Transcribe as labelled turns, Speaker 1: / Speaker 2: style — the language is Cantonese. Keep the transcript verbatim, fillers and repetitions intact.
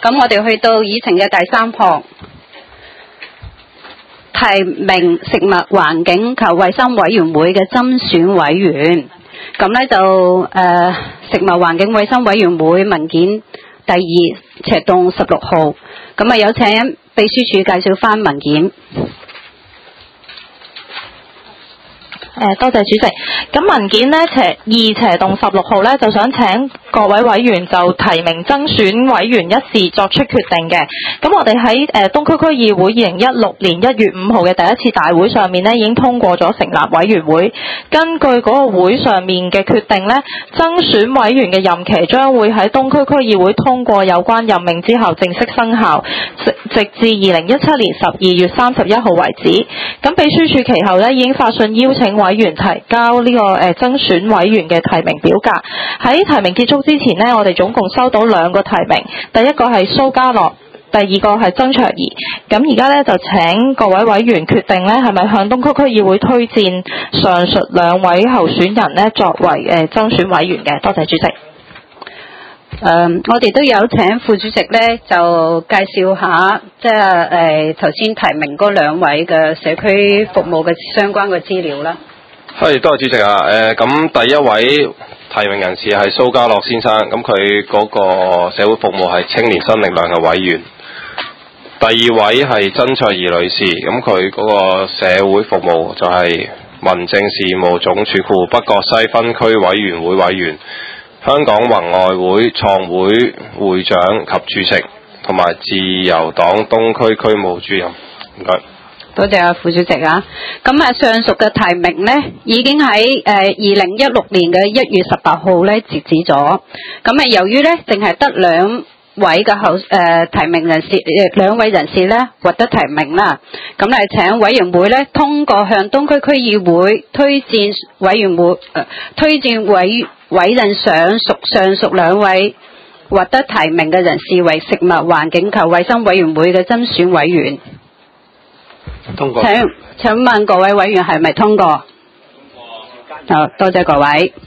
Speaker 1: 咁我哋去到議程嘅第三項，提名食物環境及衛生委員會嘅增選委員。咁咧就誒、呃、食物環境衛生委員會文件第二赤洞十六號。咁啊有請秘書處介紹翻文件。
Speaker 2: 誒，多謝主席。咁文件呢，斜二斜洞十六號呢，就想請各位委員就提名增選委員一事作出決定嘅。咁我哋喺誒東區區議會二零一六年一月五號嘅第一次大會上面呢，已經通過咗成立委員會。根據嗰個會上面嘅決定呢，增選委員嘅任期將會喺東區區議會通過有關任命之後正式生效，直直至二零一七年十二月三十一號為止。咁秘書處其後呢，已經發信邀請委員提交呢個誒增選委員嘅提名表格。喺提名結束之前呢，我哋總共收到兩個提名，第一個係蘇家樂，第二個係曾卓儀。咁而家呢，就請各位委員決定呢係咪向東區區議會推薦上述兩位候選人呢作為誒增選委員嘅。多謝主席。
Speaker 1: 誒、呃，我哋都有請副主席咧，就介紹下即係誒頭先提名嗰兩位嘅社區服務嘅相關嘅資料啦。
Speaker 3: 係，多謝主席啊。誒、呃，咁第一位提名人士係蘇家樂先生，咁佢嗰個社會服務係青年新力量嘅委員。第二位係曾卓儀女士，咁佢嗰個社會服務就係民政事務總署庫北角西分區委員會委員。香港宏愛會創會會長及主席，同埋自由黨東區區務主任。唔該。
Speaker 1: 多謝啊，副主席啊。咁啊，上述嘅提名呢，已經喺誒二零一六年嘅一月十八號咧截止咗。咁啊，由於咧淨係得兩位嘅候誒提名人士，誒兩位人士咧獲得提名啦。咁嚟請委員會咧通過向東區區議會推薦委員會誒、呃、推薦委委任上屬上述兩位獲得提名嘅人士為食物環境及衛生委員會嘅增選委員。
Speaker 3: 通過。
Speaker 1: 請請問各位委員係咪通過？通過。好，多謝各位。